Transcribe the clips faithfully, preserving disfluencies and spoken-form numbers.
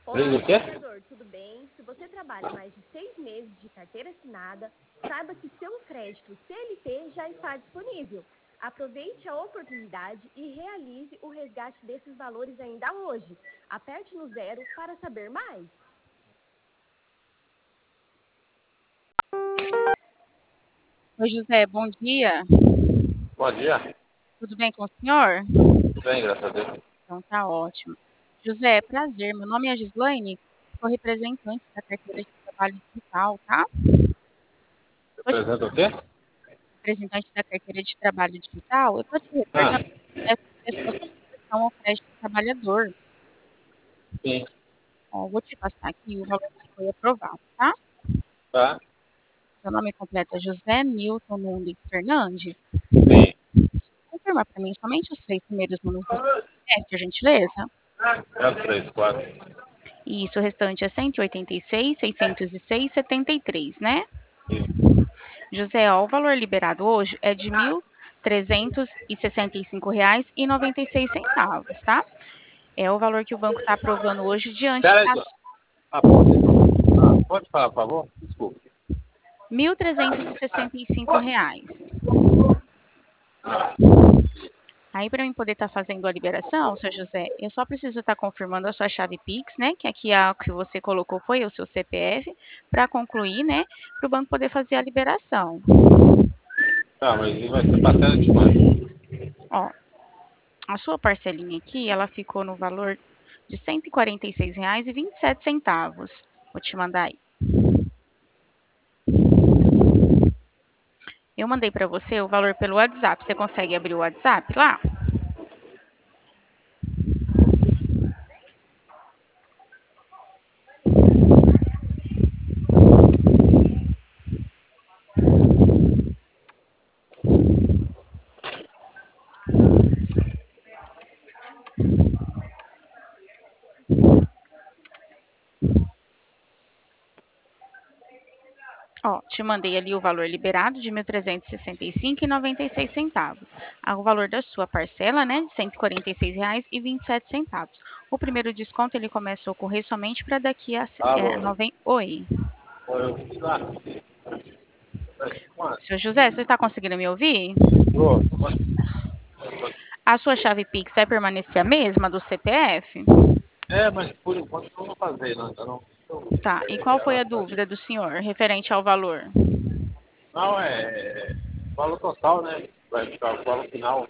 Olá, O quê? trabalhador, tudo bem? Se você trabalha mais de seis meses de carteira assinada, saiba que seu crédito C L T já está disponível. Aproveite a oportunidade e realize o resgate desses valores ainda hoje. Aperte no zero para saber mais. Oi, José, bom dia. Bom dia. Tudo bem com o senhor? Tudo bem, graças a Deus. Então tá ótimo. José, prazer. Meu nome é Gislaine, sou representante da carteira de trabalho digital, tá? Tô te- Representa o quê? Representante da carteira de trabalho digital, eu tô te Ah, retornando é é sua solicitação ao crédito do trabalhador. sim. Ó, vou te passar aqui o valor que foi aprovado, tá? Tá? Seu nome completo é José Nilton Nunes Fernandes. Sim. Confirma para mim somente os três primeiros números do C P F, por gentileza. quatro, três, quatro. Isso, o restante é cento e oitenta e seis, seiscentos e seis, setenta e três, né? José, ó, o valor liberado hoje é de mil trezentos e sessenta e cinco reais e noventa e seis centavos, tá? É o valor que o banco está aprovando hoje diante Pera aí, das só. Ah, pode, ah, pode falar, por favor? Desculpa. mil trezentos e sessenta e cinco reais. Aí, para mim poder estar fazendo a liberação, seu José, eu só preciso estar confirmando a sua chave Pix, né? Que aqui a que você colocou foi o seu C P F, para concluir, né? Para o banco poder fazer a liberação. Tá, mas vai ser parcela de quanto? Ó, a sua parcelinha aqui, ela ficou no valor de cento e quarenta e seis reais e vinte e sete centavos. Vou te mandar aí. Eu mandei para você o valor pelo WhatsApp. Você consegue abrir o WhatsApp lá? Ó, te mandei ali o valor liberado de mil trezentos e sessenta e cinco reais e noventa e seis centavos. Ah, o valor da sua parcela, né, de cento e quarenta e seis reais e vinte e sete centavos. O primeiro desconto ele começa a ocorrer somente para daqui a é, Alô? noventa. Oi, Eu fiz lá. Quanto? seu José, você está conseguindo me ouvir? Ô, A sua chave Pix vai permanecer a mesma do C P F? é, mas por enquanto não vou fazer, não. Ainda não. Tá. E qual foi a dúvida do senhor referente ao valor? Não, é. Valor total, né? Vai ficar o valor final.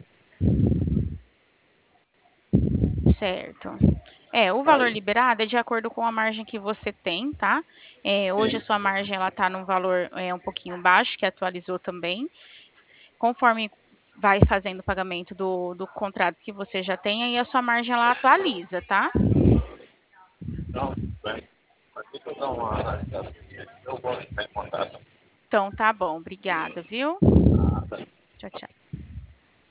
Certo. É, o valor Aí. liberado é de acordo com a margem que você tem, tá? É, hoje a Sim. sua margem ela tá num valor é, um pouquinho baixo, que atualizou também. Conforme vai fazendo o pagamento do, do contrato que você já tem, aí a sua margem ela atualiza, tá? Não, bem. Mas deixa eu dar uma analisada. Eu vou entrar em contato. Então tá bom, obrigada, viu? Tchau, tchau.